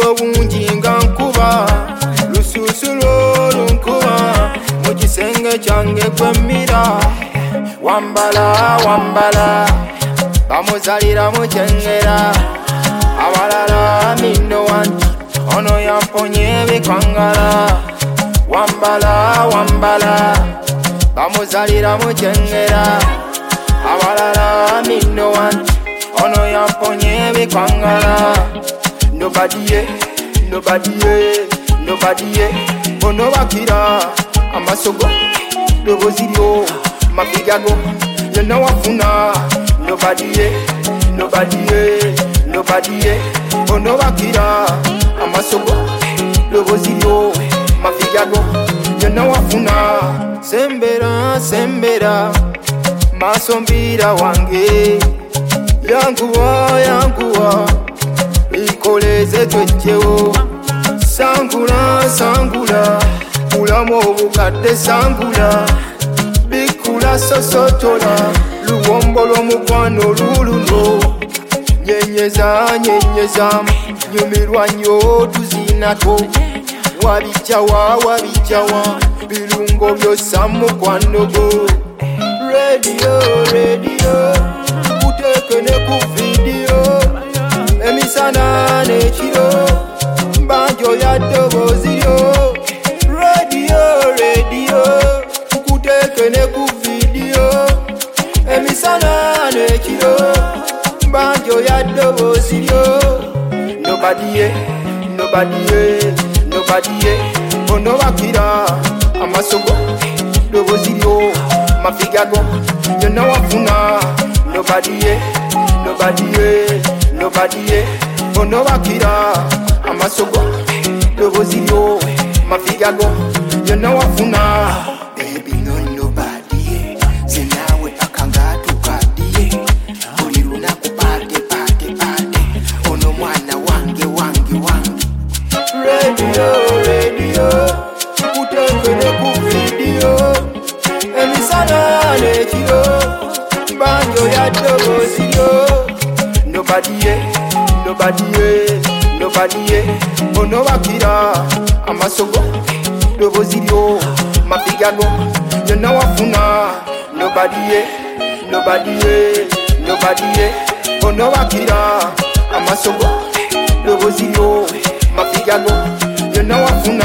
obuddo bungi nga nkuba lususu lw'olunkuba mu kisenge kyange kwemmira wambala wambala bamuzalira mu kyengera abalala mindo wanti ono yamponye ebikwangala wambala wambala bamuzalira mu kyengera abalala mindo wanti ono yamponye ebikwangala nobody yeah, nobody yeah, nobody yeah. Ono bakira amasogo loboziryo mafigago yena wafuna nobody yeah, nobody yeah, nobody yeah. Ono bakira amasogo loboziryo mafigago yena wafuna sembera sembera masombira wange yanguwa yanguwa ikoleze twejjewo sangula sangula kulamu obukadde sangula bikula sosotola luwombo lw'omukwano luluno nyenyeza nyenyeza nyumirwa nnyo tuzinato wabijawa wabijawa birungo byosa mukwano gwo radio radio uteke ne ku video emisana n'ekiro banjo ya ddoboziryo radio radio nkuteke ne ku video emisana n'ekiro banjo ya ddoboziryo nobody yeah, nobody yeah, nobody yeah. Ono bakira amasogo ddoboziryo mafigago yona wafuna nobody yeah, nobody yeah, nobody yeah. Ono bakira amasogo ddoboziryo mafigago yona wafuna baby no nobody yeah. Zinawe akanga tukadiye buli lunaku pate pate pate ono mwana wange wange wange radio radio kutekene ku video emisana n'ekiro banjo ya ddoboziryo nobody yeah, nobody yeah, nobody yeah. Ono bakira amasogo ddoboziryo mafigago yona wafuna nobody yeah, nobody yeah, nobody yeah. Ono bakira amasogo ddoboziryo mafigago yona wafuna